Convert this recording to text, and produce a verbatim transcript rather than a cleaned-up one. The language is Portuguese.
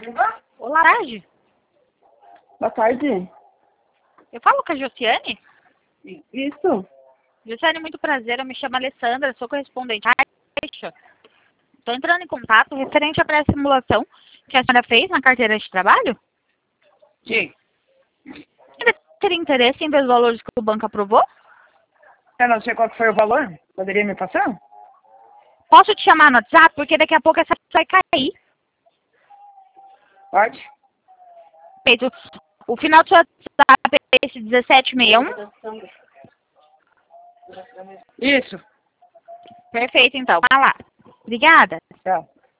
Olá, tarde. Boa tarde. Eu falo com a Josiane? Isso. Josiane, muito prazer. Eu me chamo Alessandra, sou correspondente. Estou entrando em contato referente à pré-simulação que a senhora fez na carteira de trabalho. Sim. Ainda teria interesse em ver os valores que o banco aprovou? Eu não sei qual que foi o valor. Poderia me passar? Posso te chamar no WhatsApp? Porque daqui a pouco essa vai cair. Pode? Feito. O final do seu WhatsApp é esse dezessete sessenta e um? Isso. Perfeito, então. Vai lá. Obrigada. Tchau.